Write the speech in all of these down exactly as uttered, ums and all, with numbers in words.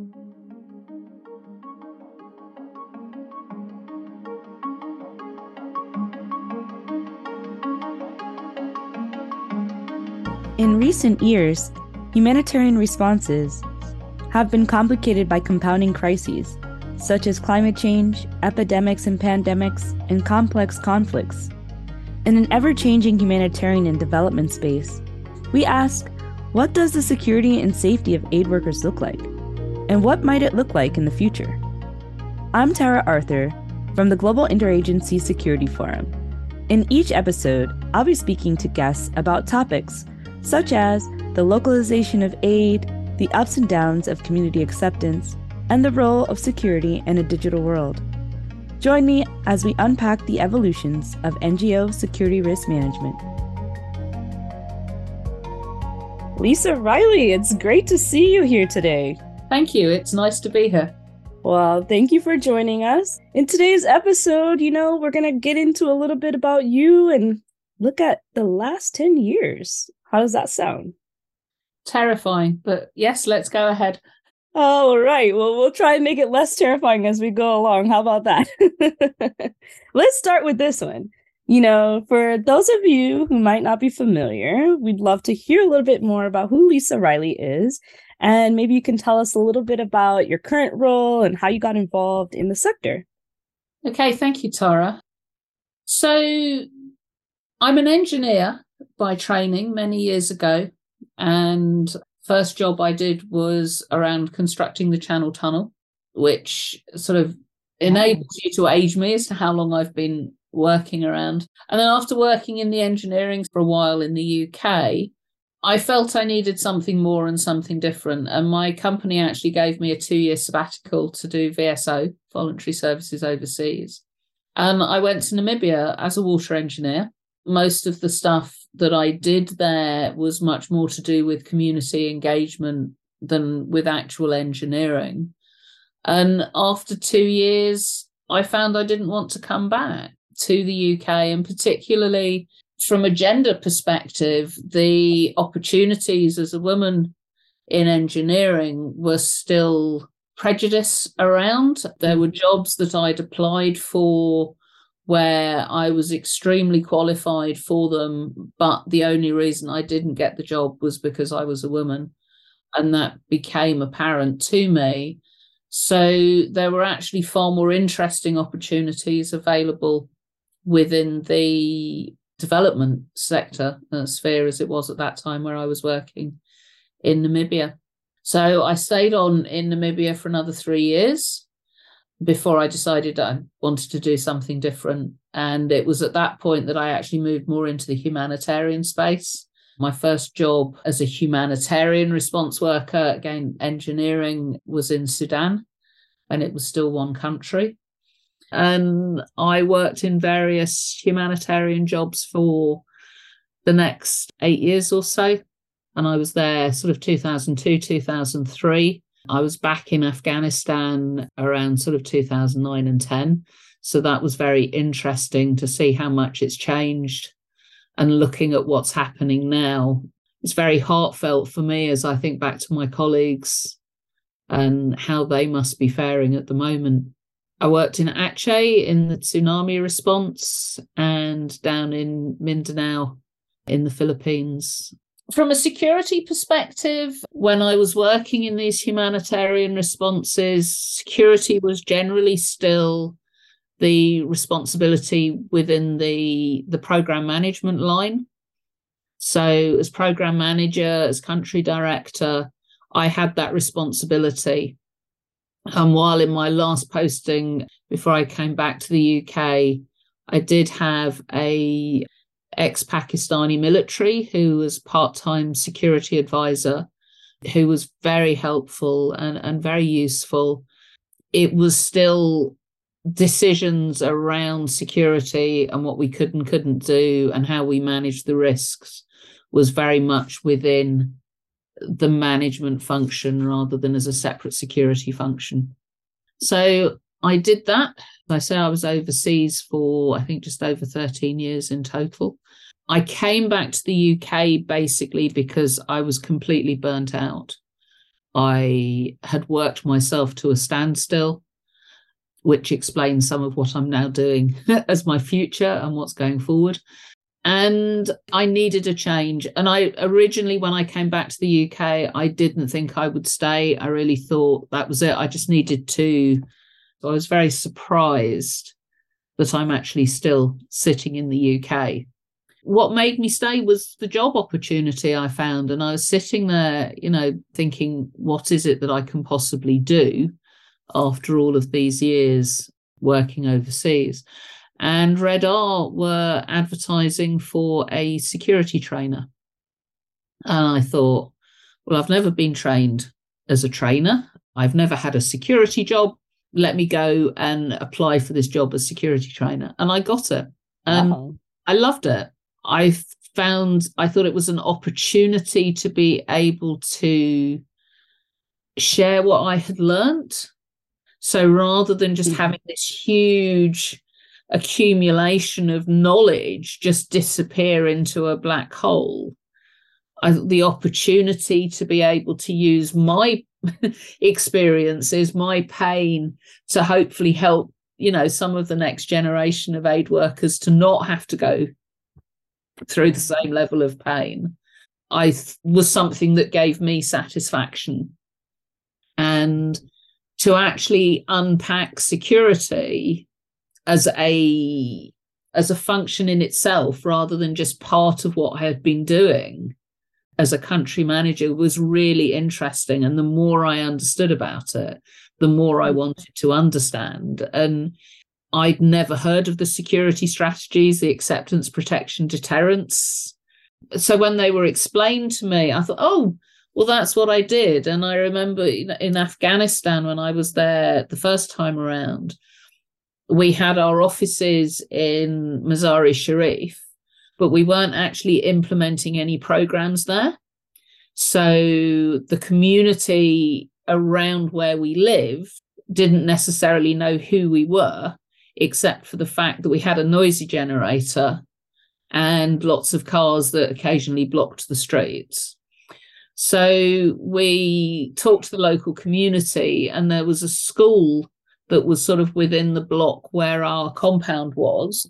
In recent years, humanitarian responses have been complicated by compounding crises, such as climate change, epidemics and pandemics, and complex conflicts. In an ever-changing humanitarian and development space, we ask, what does the security and safety of aid workers look like? And what might it look like in the future? I'm Tara Arthur from the Global Interagency Security Forum. In each episode, I'll be speaking to guests about topics such as the localization of aid, the ups and downs of community acceptance, and the role of security in a digital world. Join me as we unpack the evolutions of N G O security risk management. Lisa Riley, it's great to see you here today. Thank you. It's nice to be here. Well, thank you for joining us. In today's episode, you know, we're going to get into a little bit about you and look at the last ten years. How does that sound? Terrifying, but yes, let's go ahead. All right. Well, we'll try and make it less terrifying as we go along. How about that? Let's start with this one. You know, for those of you who might not be familiar, we'd love to hear a little bit more about who Lisa Riley is. And maybe you can tell us a little bit about your current role and how you got involved in the sector. Okay, thank you, Tara. So I'm an engineer by training many years ago, and first job I did was around constructing the Channel Tunnel, which sort of enables you to age me as to how long I've been working around. And then after working in the engineering for a while in the U K, I felt I needed something more and something different. And my company actually gave me a two-year sabbatical to do V S O, voluntary services overseas. And I went to Namibia as a water engineer. Most of the stuff that I did there was much more to do with community engagement than with actual engineering. And after two years, I found I didn't want to come back to the U K, and particularly from a gender perspective, the opportunities as a woman in engineering were still prejudice around. There were jobs that I'd applied for where I was extremely qualified for them, but the only reason I didn't get the job was because I was a woman, and that became apparent to me. So there were actually far more interesting opportunities available within the development sector uh, sphere as it was at that time where I was working in Namibia. So I stayed on in Namibia for another three years before I decided I wanted to do something different. And it was at that point that I actually moved more into the humanitarian space. My first job as a humanitarian response worker, again, engineering, was in Sudan, and it was still one country. And I worked in various humanitarian jobs for the next eight years or so. And I was there sort of two thousand two, two thousand three. I was back in Afghanistan around sort of two thousand nine and ten. So that was very interesting to see how much it's changed. And looking at what's happening now, it's very heartfelt for me as I think back to my colleagues and how they must be faring at the moment. I worked in Aceh in the tsunami response and down in Mindanao in the Philippines. From a security perspective, when I was working in these humanitarian responses, security was generally still the responsibility within the, the program management line. So as program manager, as country director, I had that responsibility. And while in my last posting, before I came back to the U K, I did have a ex-Pakistani military who was part-time security advisor, who was very helpful and, and very useful. It was still decisions around security and what we could and couldn't do and how we managed the risks was very much within the management function rather than as a separate security function. So I did that. I say I was overseas for, I think, just over thirteen years in total. I came back to the U K basically because I was completely burnt out. I had worked myself to a standstill, which explains some of what I'm now doing as my future and what's going forward. And I needed a change. And I originally, when I came back to the U K, I didn't think I would stay. I really thought that was it. I just needed to. So I was very surprised that I'm actually still sitting in the U K. What made me stay was the job opportunity I found. And I was sitting there, you know, thinking, what is it that I can possibly do after all of these years working overseas? And Red R were advertising for a security trainer. And I thought, well, I've never been trained as a trainer. I've never had a security job. Let me go and apply for this job as security trainer. And I got it. And wow. I loved it. I found, I thought it was an opportunity to be able to share what I had learnt. So rather than just mm-hmm. having this huge accumulation of knowledge just disappear into a black hole, I, the opportunity to be able to use my experiences, my pain, to hopefully help, you know, some of the next generation of aid workers to not have to go through the same level of pain, I th- was something that gave me satisfaction. And to actually unpack security as a as a function in itself, rather than just part of what I had been doing as a country manager, was really interesting. And the more I understood about it, the more I wanted to understand. And I'd never heard of the security strategies, the acceptance, protection, deterrence. So when they were explained to me, I thought, oh, well, that's what I did. And I remember in Afghanistan, when I was there the first time around, we had our offices in Mazar-e-Sharif, but we weren't actually implementing any programs there. So the community around where we lived didn't necessarily know who we were, except for the fact that we had a noisy generator and lots of cars that occasionally blocked the streets. So we talked to the local community, and there was a school that was sort of within the block where our compound was,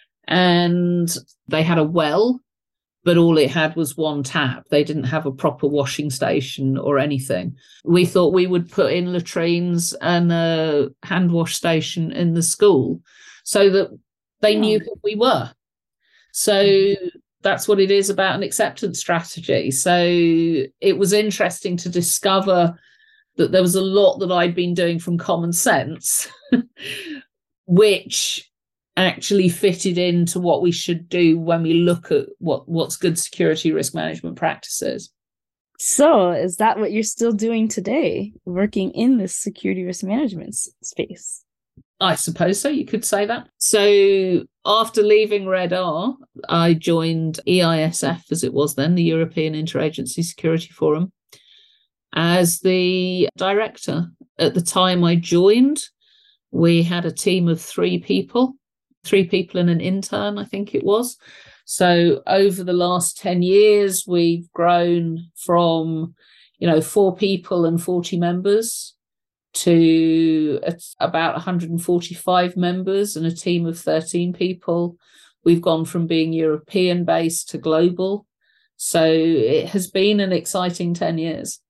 and they had a well, but all it had was one tap. They didn't have a proper washing station or anything. We thought we would put in latrines and a hand wash station in the school so that they oh. knew who we were. So that's what it is about an acceptance strategy. So it was interesting to discover that there was a lot that I'd been doing from common sense, which actually fitted into what we should do when we look at what, what's good security risk management practices. So is that what you're still doing today, working in this security risk management space? I suppose so, you could say that. So after leaving Red R, I joined E I S F, as it was then, the European Interagency Security Forum, as the director. At the time I joined, we had a team of three people, three people and an intern, I think it was. So over the last ten years, we've grown from, you know, four people and forty members to about one hundred forty-five members and a team of thirteen people. We've gone from being European-based to global. So it has been an exciting ten years.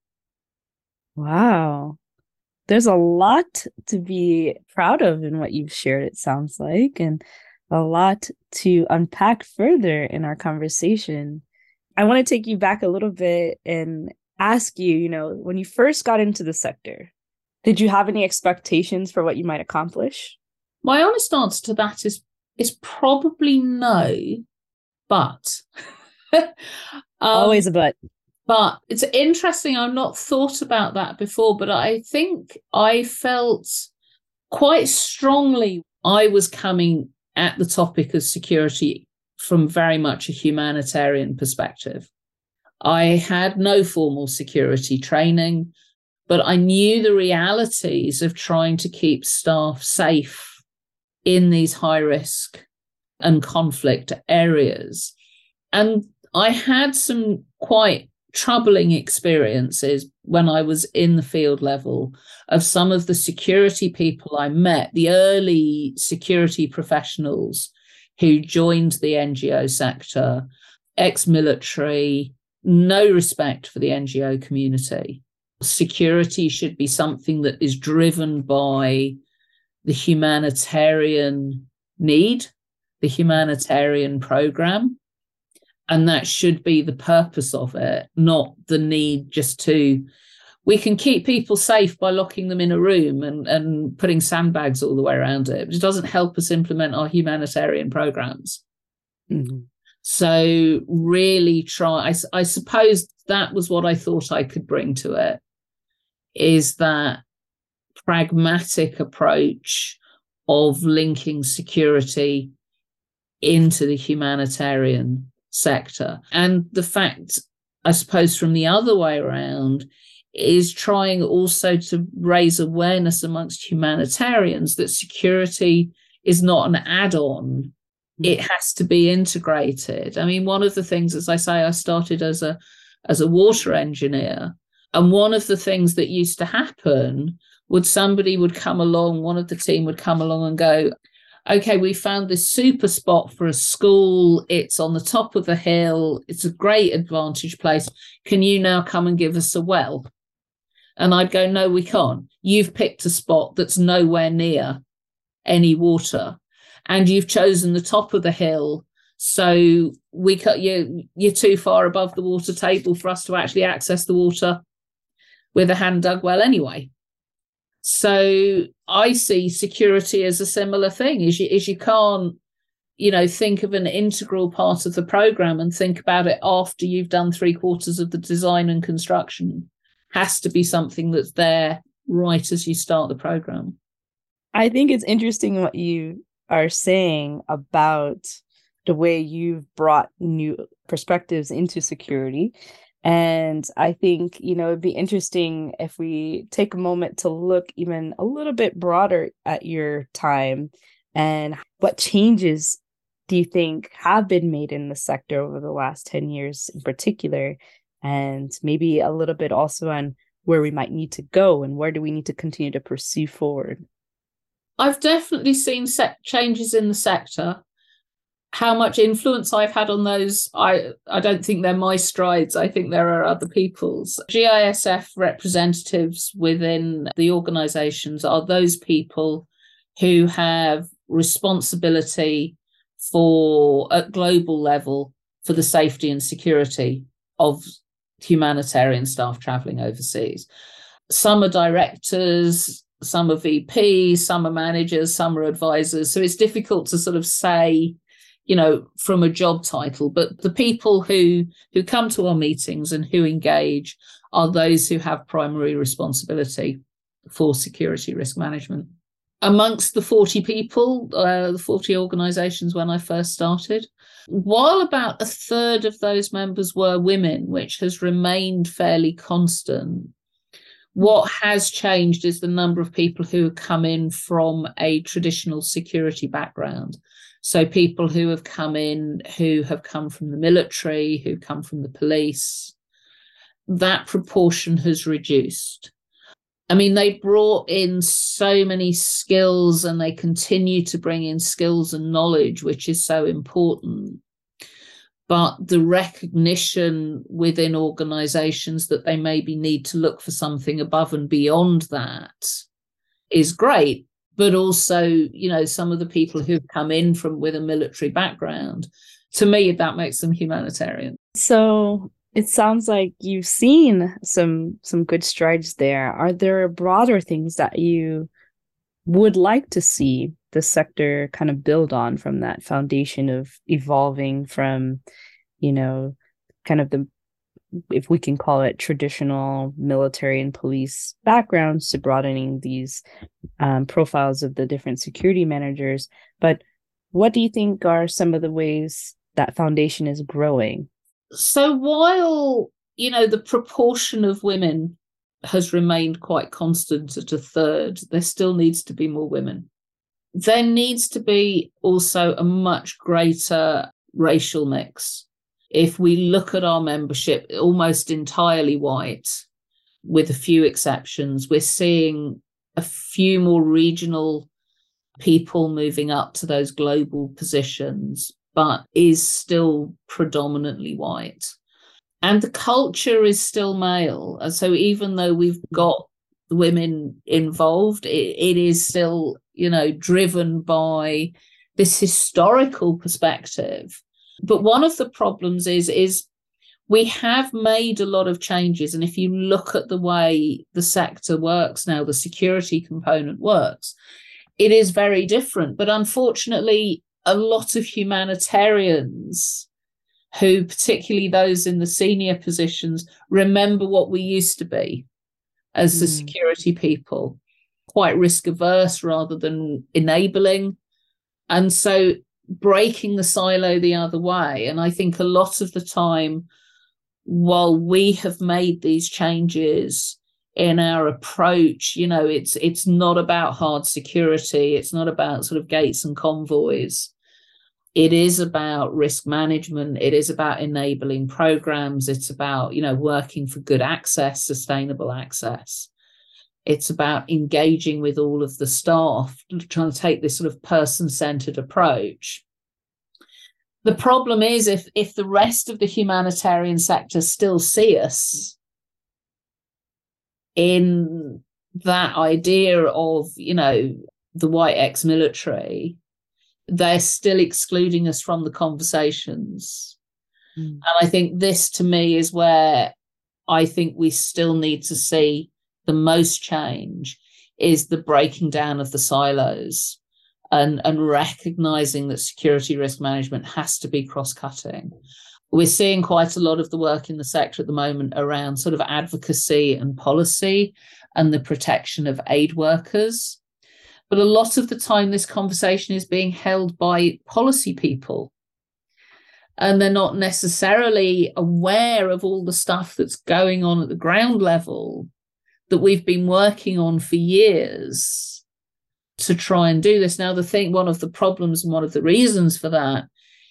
Wow. There's a lot to be proud of in what you've shared, it sounds like, and a lot to unpack further in our conversation. I want to take you back a little bit and ask you, you know, when you first got into the sector, did you have any expectations for what you might accomplish? My honest answer to that is is probably no, but um, always a but. But it's interesting. I've not thought about that before, but I think I felt quite strongly I was coming at the topic of security from very much a humanitarian perspective. I had no formal security training, but I knew the realities of trying to keep staff safe in these high risk and conflict areas. And I had some quite troubling experiences when I was in the field level of some of the security people I met, the early security professionals who joined the N G O sector, ex-military, no respect for the N G O community. Security should be something that is driven by the humanitarian need, the humanitarian program. And that should be the purpose of it, not the need just to, we can keep people safe by locking them in a room and, and putting sandbags all the way around it. It doesn't help us implement our humanitarian programs. Mm-hmm. So really try, I, I suppose that was what I thought I could bring to it, is that pragmatic approach of linking security into the humanitarian sector. And the fact, I suppose, from the other way around, is trying also to raise awareness amongst humanitarians that security is not an add-on. It has to be integrated. I mean, one of the things, as I say, I started as a as a water engineer, and one of the things that used to happen would somebody would come along, one of the team would come along and go, okay, we found this super spot for a school. It's on the top of a hill. It's a great advantage place. Can you now come and give us a well? And I'd go, no, we can't. You've picked a spot that's nowhere near any water, and you've chosen the top of the hill. So we cut you, you're too far above the water table for us to actually access the water with a hand dug well anyway. So I see security as a similar thing, is you, is you can't, you know, think of an integral part of the program and think about it after you've done three quarters of the design and construction. Has to be something that's there right as you start the program. I think it's interesting what you are saying about the way you've brought new perspectives into security. And I think, you know, it'd be interesting if we take a moment to look even a little bit broader at your time and what changes do you think have been made in the sector over the last ten years in particular, and maybe a little bit also on where we might need to go and where do we need to continue to pursue forward. I've definitely seen set changes in the sector. How much influence I've had on those, I, I don't think they're my strides. I think there are other people's. G I S F representatives within the organisations are those people who have responsibility for, at global level, for the safety and security of humanitarian staff travelling overseas. Some are directors, some are V Ps, some are managers, some are advisors. So it's difficult to sort of say, you know, from a job title, but the people who who come to our meetings and who engage are those who have primary responsibility for security risk management. Amongst the forty people, uh, the forty organisations when I first started, while about a third of those members were women, which has remained fairly constant, what has changed is the number of people who come in from a traditional security background. So people who have come in, who have come from the military, who come from the police, that proportion has reduced. I mean, they brought in so many skills and they continue to bring in skills and knowledge, which is so important. But the recognition within organisations that they maybe need to look for something above and beyond that is great. But also, you know, some of the people who've come in from with a military background, to me, that makes them humanitarian. So it sounds like you've seen some some good strides there. Are there broader things that you would like to see the sector kind of build on from that foundation of evolving from, you know, kind of the, if we can call it, traditional military and police backgrounds, to broadening these um, profiles of the different security managers? But what do you think are some of the ways that foundation is growing? So while, you know, the proportion of women has remained quite constant at a third, there still needs to be more women. There needs to be also a much greater racial mix. If we look at our membership, almost entirely white, with a few exceptions. We're seeing a few more regional people moving up to those global positions, but is still predominantly white. And the culture is still male. And so even though we've got women involved, it, it is still, you know, driven by this historical perspective. But one of the problems is, is we have made a lot of changes. And if you look at the way the sector works now, the security component works, it is very different. But unfortunately, a lot of humanitarians who, particularly those in the senior positions, remember what we used to be as mm. the security people, quite risk averse rather than enabling. And so breaking the silo the other way. And I think a lot of the time, while we have made these changes in our approach, you know, it's it's not about hard security. It's not about sort of gates and convoys. It is about risk management. It is about enabling programs. It's about, you know, working for good access, sustainable access. It's about engaging with all of the staff, trying to take this sort of person-centered approach. The problem is if, if the rest of the humanitarian sector still see us in that idea of, you know, the white ex-military, they're still excluding us from the conversations. Mm. And I think this, to me, is where I think we still need to see the most change, is the breaking down of the silos and, and recognizing that security risk management has to be cross-cutting. We're seeing quite a lot of the work in the sector at the moment around sort of advocacy and policy and the protection of aid workers. But a lot of the time, this conversation is being held by policy people. And they're not necessarily aware of all the stuff that's going on at the ground level that we've been working on for years to try and do this. Now, the thing, one of the problems and one of the reasons for that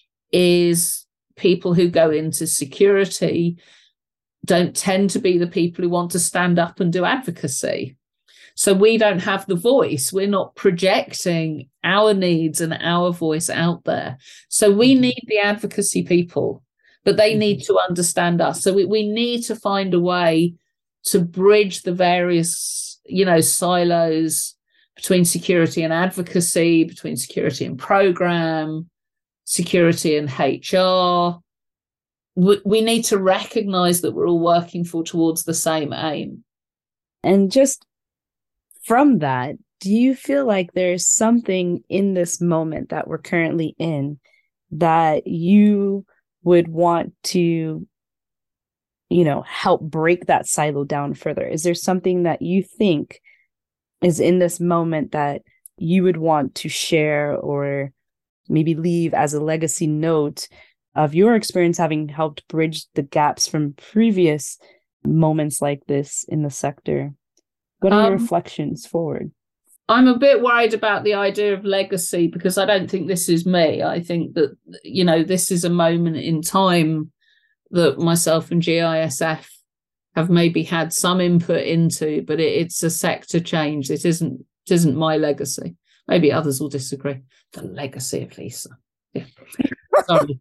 is people who go into security don't tend to be the people who want to stand up and do advocacy. So we don't have the voice. We're not projecting our needs and our voice out there. So we need the advocacy people, but they need to understand us. So we, we need to find a way to bridge the various, you know, silos between security and advocacy, between security and program, security and H R. We, we need to recognize that we're all working for towards the same aim. And just from that, do you feel like there's something in this moment that we're currently in that you would want to, you know, help break that silo down further? Is there something that you think is in this moment that you would want to share or maybe leave as a legacy note of your experience having helped bridge the gaps from previous moments like this in the sector? What are um, your reflections forward? I'm a bit worried about the idea of legacy because I don't think this is me. I think that, you know, this is a moment in time that myself and G I S F have maybe had some input into, but it, it's a sector change. It isn't, it isn't my legacy. Maybe others will disagree. The legacy of Lisa. Yeah. Sorry.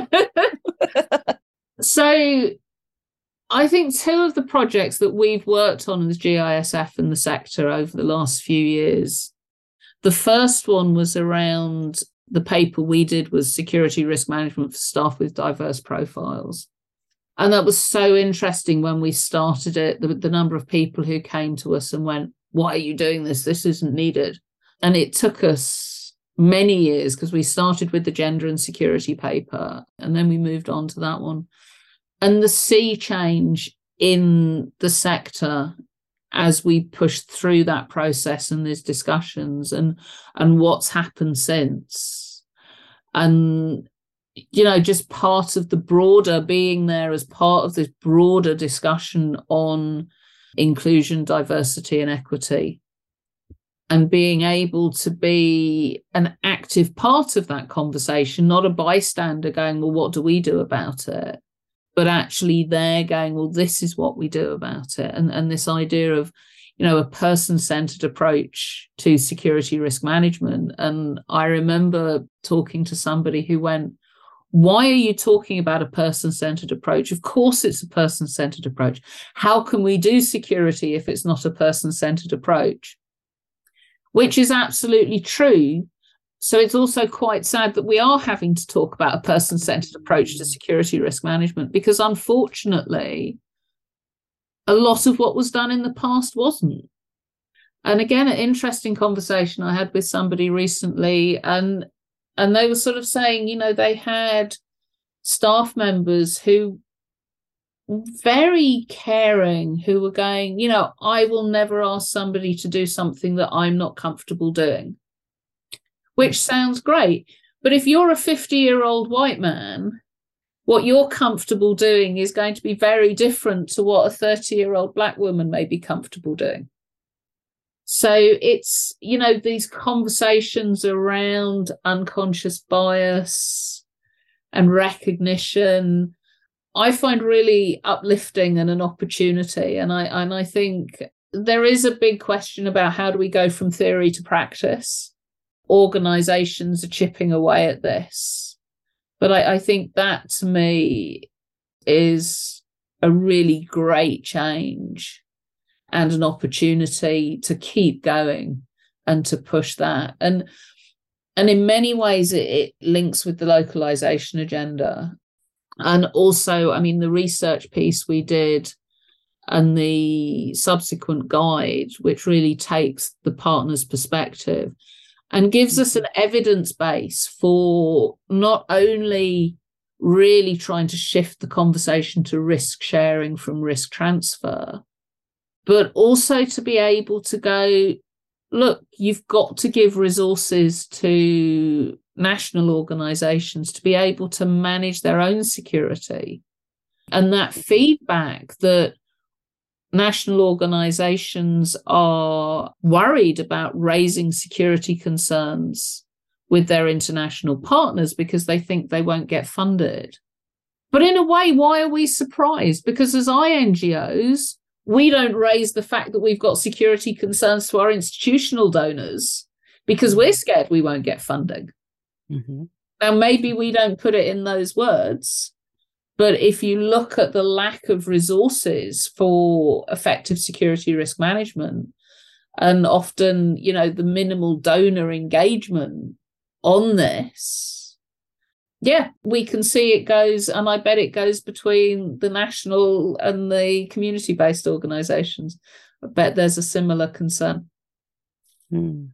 So I think two of the projects that we've worked on as G I S F and the sector over the last few years, the first one was around the paper we did was security risk management for staff with diverse profiles. And that was so interesting when we started it, the, the number of people who came to us and went, why are you doing this? This isn't needed. And it took us many years because we started with the gender and security paper and then we moved on to that one. And the sea change in the sector as we pushed through that process and these discussions and, and what's happened since. And, you know, just part of the broader being there as part of this broader discussion on inclusion, diversity and equity. and being able to be an active part of that conversation, not a bystander going, well, what do we do about it? But actually they're going, well, this is what we do about it. And, and this idea of, you know, a person-centered approach to security risk management. And I remember talking to somebody who went, why are you talking about a person-centered approach? Of course it's a person-centered approach. How can we do security if it's not a person-centered approach? Which is absolutely true. So it's also quite sad that we are having to talk about a person-centered approach to security risk management, because unfortunately, a lot of what was done in the past wasn't. And again, an interesting conversation I had with somebody recently, and and they were sort of saying, you know, they had staff members who very caring, who were going, you know, I will never ask somebody to do something that I'm not comfortable doing, which sounds great. But if you're a fifty-year-old white man, what you're comfortable doing is going to be very different to what a thirty-year-old black woman may be comfortable doing. So it's, you know, these conversations around unconscious bias and recognition, I find really uplifting and an opportunity. And I and I think there is a big question about how do we go from theory to practice. Organizations are chipping away at this. But I, I think that to me is a really great change and an opportunity to keep going and to push that. And, and in many ways, it, it links with the localization agenda. And also, I mean, the research piece we did and the subsequent guide, which really takes the partner's perspective and gives us an evidence base for not only really trying to shift the conversation to risk sharing from risk transfer, but also to be able to go, look, you've got to give resources to national organisations to be able to manage their own security. And that feedback that national organisations are worried about raising security concerns with their international partners because they think they won't get funded. But in a way, why are we surprised? Because as I N G Os, we don't raise the fact that we've got security concerns to our institutional donors because we're scared we won't get funding. Mm-hmm. Now, maybe we don't put it in those words, but if you look at the lack of resources for effective security risk management and often, you know, the minimal donor engagement on this, yeah, we can see it goes, and I bet it goes between the national and the community-based organisations. I bet there's a similar concern. Hmm.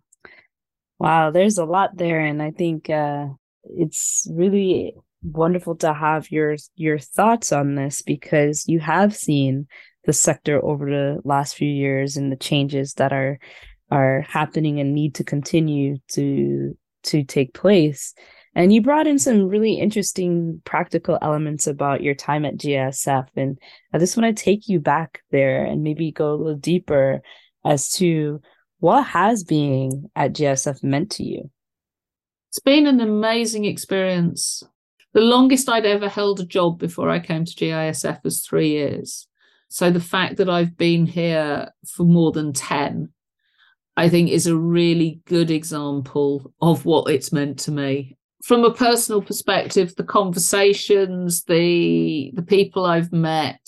Wow, there's a lot there, and I think uh, it's really wonderful to have your your thoughts on this because you have seen the sector over the last few years and the changes that are are happening and need to continue to to take place. And you brought in some really interesting practical elements about your time at G I S F. And I just want to take you back there and maybe go a little deeper as to what has being at G I S F meant to you. It's been an amazing experience. The longest I'd ever held a job before I came to G I S F was three years. So the fact that I've been here for more than ten, I think is a really good example of what it's meant to me. From a personal perspective, the conversations, the the people I've met,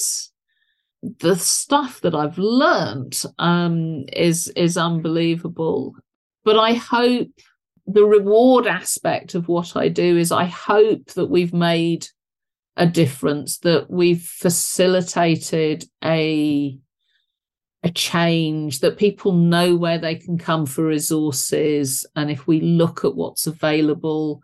the stuff that I've learned um, is, is unbelievable. But I hope the reward aspect of what I do is I hope that we've made a difference, that we've facilitated a, a change, that people know where they can come for resources. And if we look at what's available,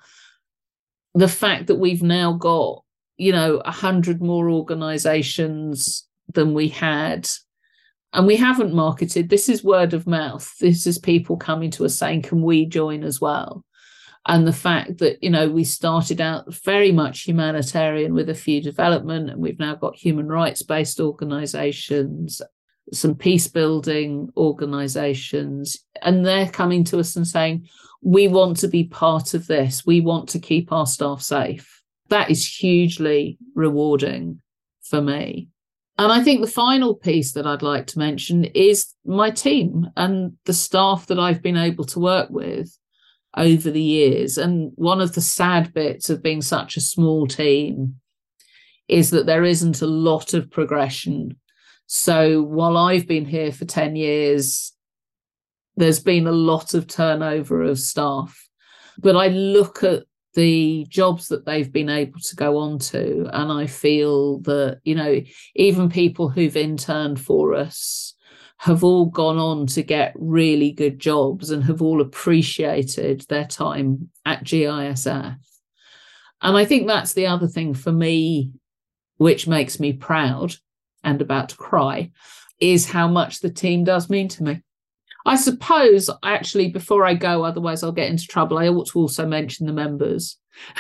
the fact that we've now got, you know, a hundred more organisations than we had, and we haven't marketed. This is word of mouth. This is people coming to us saying, can we join as well? And the fact that, you know, we started out very much humanitarian with a few development, and we've now got human rights-based organisations, some peace building organisations, and they're coming to us and saying, we want to be part of this. We want to keep our staff safe. That is hugely rewarding for me. And I think the final piece that I'd like to mention is my team and the staff that I've been able to work with over the years. And one of the sad bits of being such a small team is that there isn't a lot of progression. So while I've been here for ten years, there's been a lot of turnover of staff. But I look at the jobs that they've been able to go on to, and I feel that, you know, even people who've interned for us have all gone on to get really good jobs and have all appreciated their time at G I S F. And I think that's the other thing for me, which makes me proud and about to cry, is how much the team does mean to me. I suppose, actually, before I go, otherwise I'll get into trouble, I ought to also mention the members.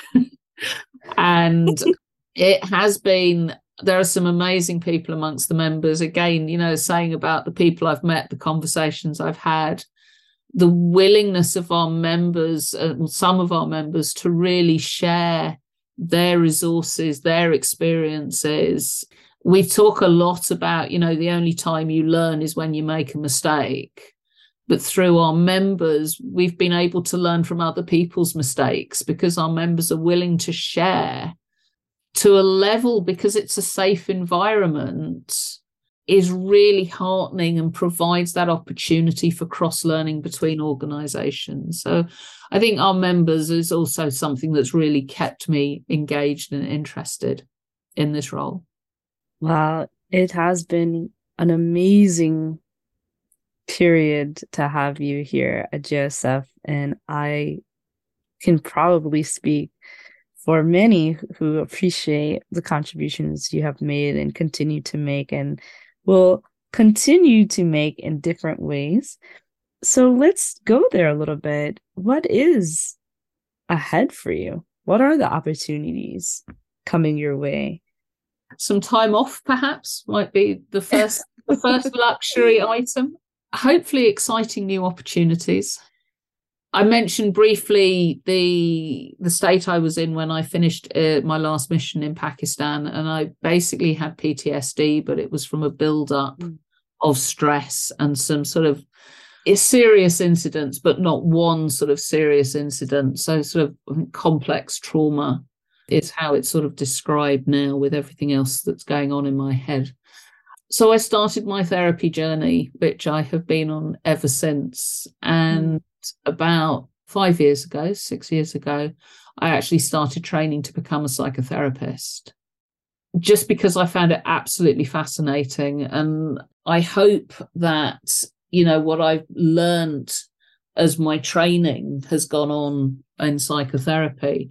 And it has been, there are some amazing people amongst the members. Again, you know, saying about the people I've met, the conversations I've had, the willingness of our members, uh, some of our members, to really share their resources, their experiences. We talk a lot about, you know, the only time you learn is when you make a mistake. But through our members, we've been able to learn from other people's mistakes because our members are willing to share to a level, because it's a safe environment, is really heartening and provides that opportunity for cross-learning between organisations. So I think our members is also something that's really kept me engaged and interested in this role. Wow, it has been an amazing period to have you here at G I S F, and I can probably speak for many who appreciate the contributions you have made and continue to make and will continue to make in different ways. So let's go there a little bit. What is ahead for you? What are the opportunities coming your way? Some time off, perhaps, might be the first the first luxury item. Hopefully exciting new opportunities. I mentioned briefly the the state I was in when I finished uh, my last mission in Pakistan, and I basically had P T S D, but it was from a build-up mm. of stress and some sort of serious incidents, but not one sort of serious incident. So sort of complex trauma is how it's sort of described now with everything else that's going on in my head. So I started my therapy journey, which I have been on ever since. And mm. about five years ago, six years ago, I actually started training to become a psychotherapist, just because I found it absolutely fascinating. And I hope that, you know, what I've learned as my training has gone on in psychotherapy,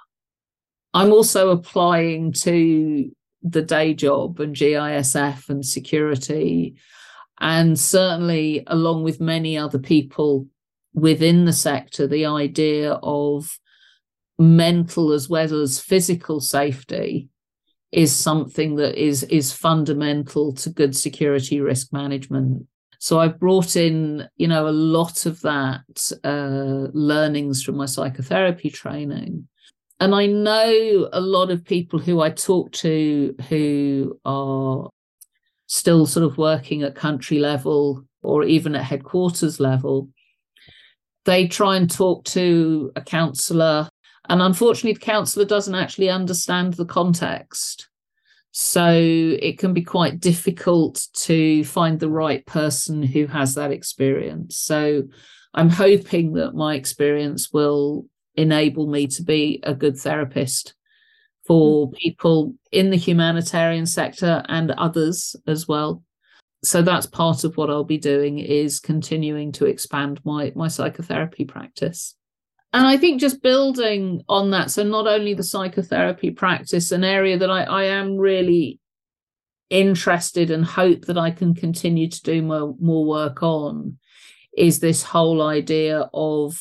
I'm also applying to the day job and G I S F and security, and certainly along with many other people within the sector, the idea of mental as well as physical safety is something that is is fundamental to good security risk management. So I've brought in, you know, a lot of that uh, learnings from my psychotherapy training. And I know a lot of people who I talk to who are still sort of working at country level or even at headquarters level. They try and talk to a counsellor, and unfortunately the counsellor doesn't actually understand the context. So it can be quite difficult to find the right person who has that experience. So I'm hoping that my experience will enable me to be a good therapist for people in the humanitarian sector and others as well. So that's part of what I'll be doing, is continuing to expand my, my psychotherapy practice. And I think just building on that, so not only the psychotherapy practice, an area that I, I am really interested and hope that I can continue to do more, more work on, is this whole idea of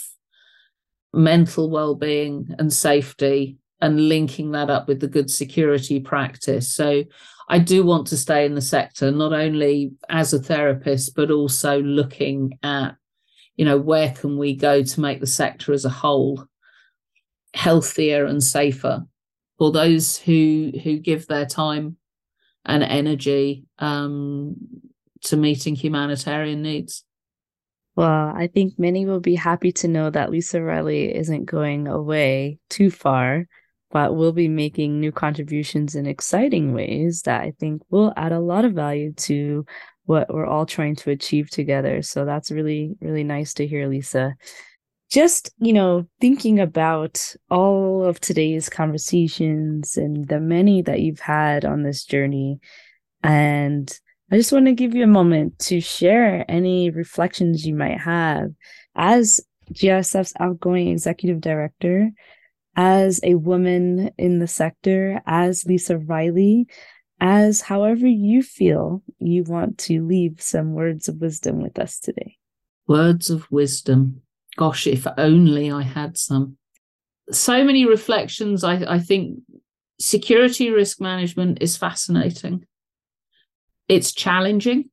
mental well-being and safety, and linking that up with the good security practice. So I do want to stay in the sector, not only as a therapist, but also looking at, you know, where can we go to make the sector as a whole healthier and safer for those who who give their time and energy um, to meeting humanitarian needs. Well, I think many will be happy to know that Lisa Riley isn't going away too far, but will be making new contributions in exciting ways that I think will add a lot of value to what we're all trying to achieve together. So that's really, really nice to hear, Lisa. Just, you know, thinking about all of today's conversations and the many that you've had on this journey, and I just want to give you a moment to share any reflections you might have as G I S F's outgoing executive director, as a woman in the sector, as Lisa Riley, as however you feel you want to leave some words of wisdom with us today. Words of wisdom. Gosh, if only I had some. So many reflections. I, I think security risk management is fascinating. It's challenging.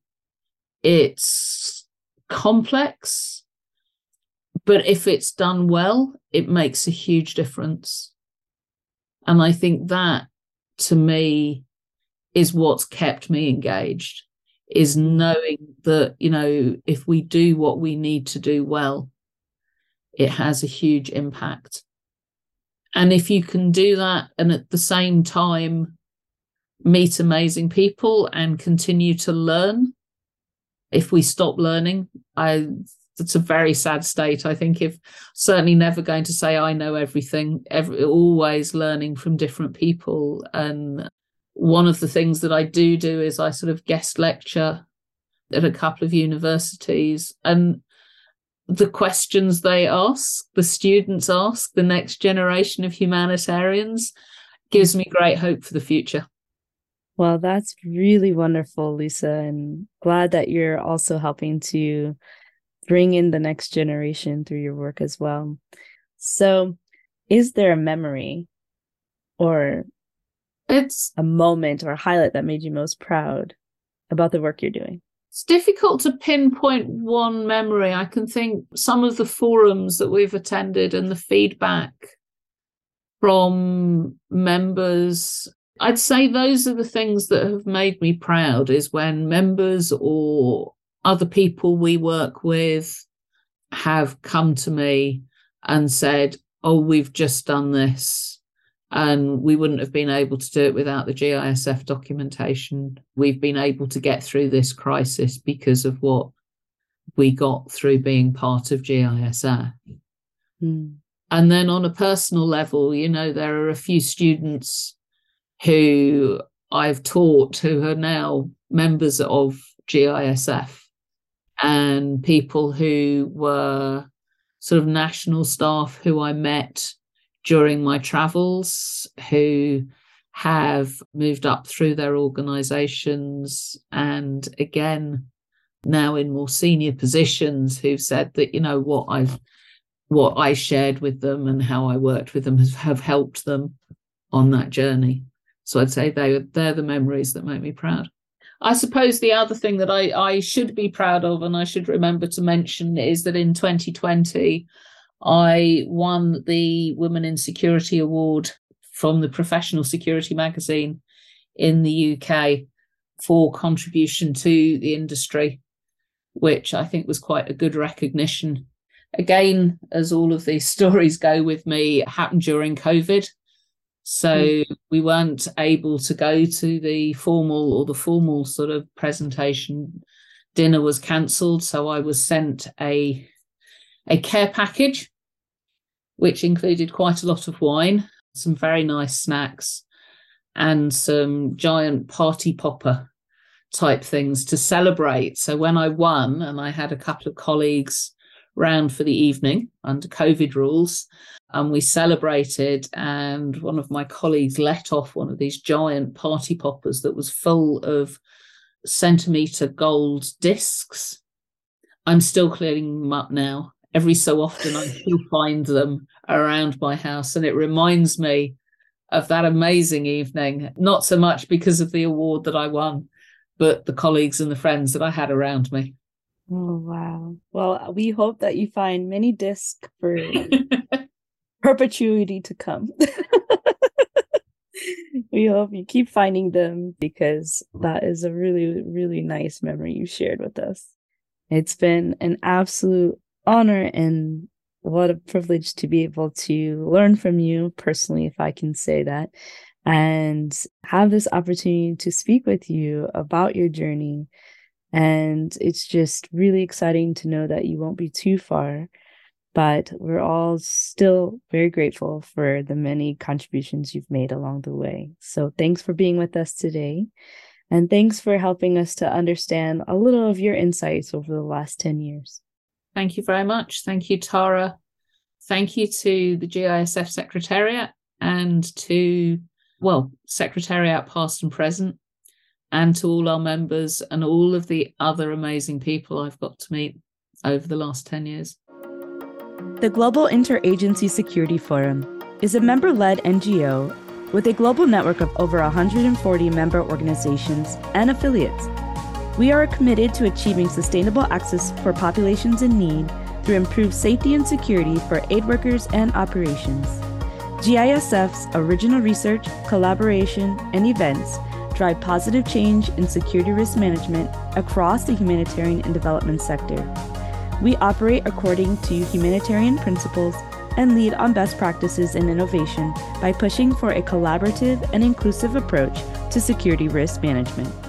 It's complex. But if it's done well, it makes a huge difference. And I think that, to me, is what's kept me engaged, is knowing that, you know, if we do what we need to do well, it has a huge impact. And if you can do that and at the same time meet amazing people and continue to learn, if we stop learning, I it's a very sad state. I think if certainly never going to say I know everything, every, always learning from different people. And one of the things that I do do is I sort of guest lecture at a couple of universities, and the questions they ask, the students ask, the next generation of humanitarians, gives me great hope for the future. Well, that's really wonderful, Lisa, and glad that you're also helping to bring in the next generation through your work as well. So, is there a memory or it's a moment or a highlight that made you most proud about the work you're doing? It's difficult to pinpoint one memory. I can think some of the forums that we've attended and the feedback from members. I'd say those are the things that have made me proud, is when members or other people we work with have come to me and said, oh, we've just done this, and we wouldn't have been able to do it without the G I S F documentation. We've been able to get through this crisis because of what we got through being part of G I S F. Mm. And then on a personal level, you know, there are a few students who I've taught who are now members of G I S F, and people who were sort of national staff who I met during my travels, who have moved up through their organisations, and again, now in more senior positions, who've said that, you know, what I've what I shared with them and how I worked with them has, have helped them on that journey. So I'd say they, they're the memories that make me proud. I suppose the other thing that I, I should be proud of, and I should remember to mention, is that in twenty twenty, I won the Women in Security Award from the Professional Security magazine in the U K for contribution to the industry, which I think was quite a good recognition. Again, as all of these stories go with me, it happened during COVID. So mm. we weren't able to go to the formal or the formal sort of presentation. Dinner was cancelled. So I was sent a, a care package, which included quite a lot of wine, some very nice snacks, and some giant party popper type things to celebrate. So when I won, and I had a couple of colleagues round for the evening under COVID rules, and we celebrated, and one of my colleagues let off one of these giant party poppers that was full of centimetre gold discs. I'm still clearing them up now. Every so often I still find them around my house, and it reminds me of that amazing evening, not so much because of the award that I won, but the colleagues and the friends that I had around me. Oh, wow. Well, we hope that you find many discs for perpetuity to come. We hope you keep finding them because that is a really, really nice memory you shared with us. It's been an absolute honor and what a privilege to be able to learn from you personally, if I can say that, and have this opportunity to speak with you about your journey. And it's just really exciting to know that you won't be too far, but we're all still very grateful for the many contributions you've made along the way. So thanks for being with us today. And thanks for helping us to understand a little of your insights over the last ten years. Thank you very much. Thank you, Tara. Thank you to the G I S F Secretariat and to, well, Secretariat past and present, and to all our members and all of the other amazing people I've got to meet over the last ten years. The Global Interagency Security Forum is a member-led N G O with a global network of over one hundred forty member organizations and affiliates. We are committed to achieving sustainable access for populations in need through improved safety and security for aid workers and operations. G I S F's original research, collaboration, and events drive positive change in security risk management across the humanitarian and development sector. We operate according to humanitarian principles and lead on best practices and innovation by pushing for a collaborative and inclusive approach to security risk management.